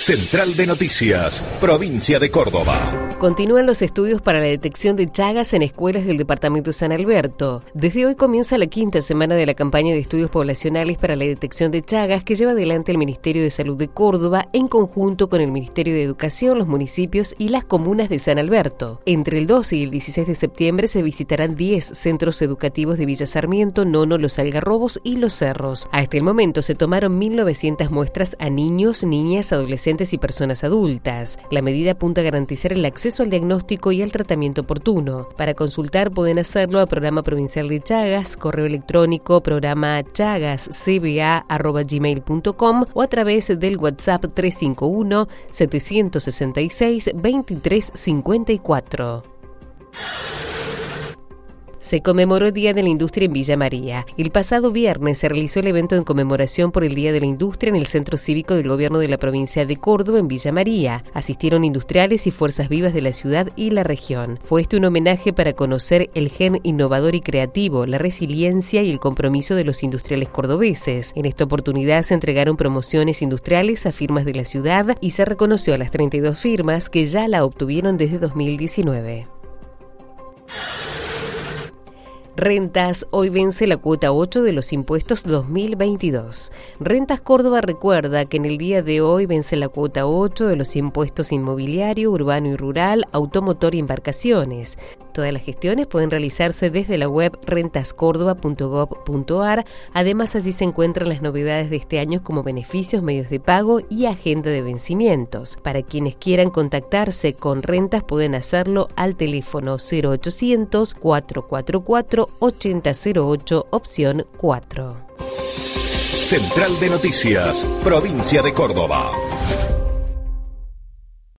Central de Noticias, Provincia de Córdoba. Continúan los estudios para la detección de chagas en escuelas del departamento de San Alberto. Desde hoy comienza la 5ª semana de la campaña de estudios poblacionales para la detección de chagas que lleva adelante el Ministerio de Salud de Córdoba en conjunto con el Ministerio de Educación, los municipios y las comunas de San Alberto. Entre el 12 y el 16 de septiembre se visitarán 10 centros educativos de Villa Sarmiento, Nono, Los Algarrobos y Los Cerros. Hasta el momento se tomaron 1.900 muestras a niños, niñas, adolescentes y personas adultas. La medida apunta a garantizar el acceso al diagnóstico y al tratamiento oportuno. Para consultar pueden hacerlo a Programa Provincial de Chagas, correo electrónico programachagascba@gmail.com o a través del WhatsApp 351-766-2354. Se conmemoró el Día de la Industria en Villa María. El pasado viernes se realizó el evento en conmemoración por el Día de la Industria en el Centro Cívico del Gobierno de la Provincia de Córdoba en Villa María. Asistieron industriales y fuerzas vivas de la ciudad y la región. Fue un homenaje para conocer el gen innovador y creativo, la resiliencia y el compromiso de los industriales cordobeses. En esta oportunidad se entregaron promociones industriales a firmas de la ciudad y se reconoció a las 32 firmas que ya la obtuvieron desde 2019. Rentas, hoy vence la cuota 8 de los impuestos 2022. Rentas Córdoba recuerda que en el día de hoy vence la cuota 8 de los impuestos inmobiliario, urbano y rural, automotor y embarcaciones. Todas las gestiones pueden realizarse desde la web rentascordoba.gov.ar. Además, allí se encuentran las novedades de este año como beneficios, medios de pago y agenda de vencimientos. Para quienes quieran contactarse con Rentas pueden hacerlo al teléfono 0800 444 8008, opción 4. Central de Noticias, Provincia de Córdoba.